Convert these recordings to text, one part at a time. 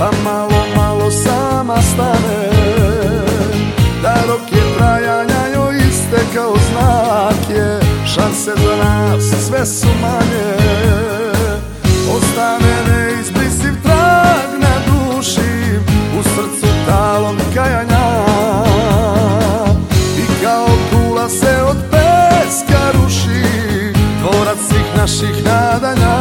pa malo, malo sama stane, da rok je trajanja joj istekao, znak je, šanse za nas sve su manje. Ostane neizbrisiv trag na duši, u srcu talom kajanja, i kao kula se od peska ruši tvorac svih naših nadanja.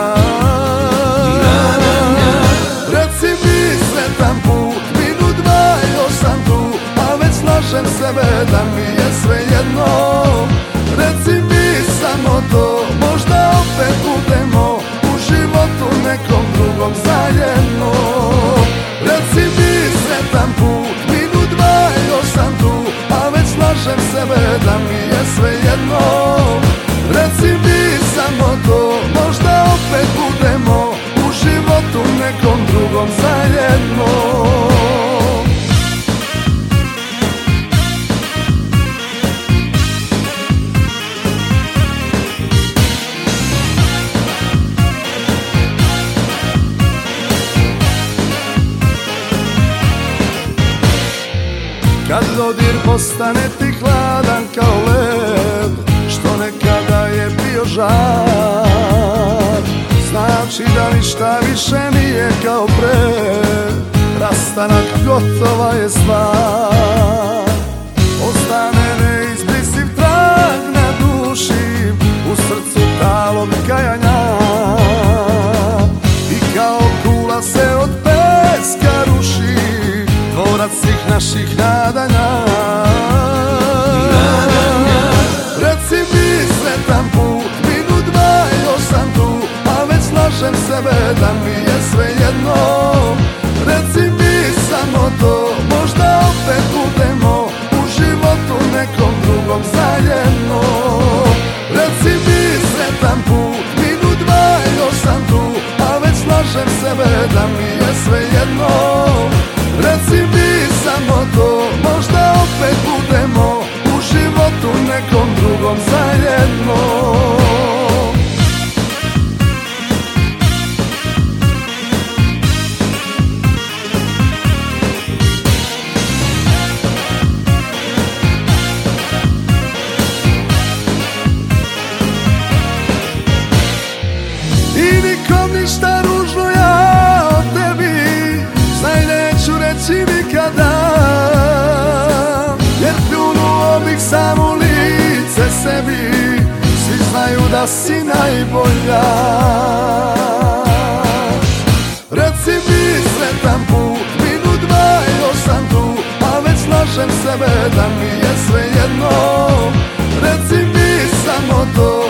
Reci mi sretan put, minut dva još sam tu, a već slažem sebe da mi je sve jedno. Reci mi samo to, možda opet budemo u životu nekom drugom zajedno. Reci mi sretan put, minut dva još sam tu, a već slažem sebe da mi je sve jedno. Reci mi samo to, možda opet budemo u životu nekom drugom zajedno. Kad dodir postane ti hladan kao led, što nekada je bio žar, znači da ništa više nije kao pre, rastanak gotova je stvar. Ostane neizbrisiv trag na duši, u srcu talom kajanja, i kao kula se od peska ruši tvorac svih naših nadanja. Reci mi sretan put, minut dva još sam tu, a već slažem sebe da mi je sve jedno. Reci mi samo to, možda opet budemo u životu nekom drugom zajedno. Reci mi sretan put, minut dva još sam tu, a već slažem sebe da mi je sve jedno. Reci mi samo to, možda opet budemo u životu nekom drugom zajedno. I nikom ništa ružno ja o tebi, znaj neću reći nikada, jer pljunuo bih sam u lice sebi, svi znaju da si najbolja. Reci mi sretan put, minut dva još sam tu, a već slažem sebe da mi je sve jedno. Reci mi samo to,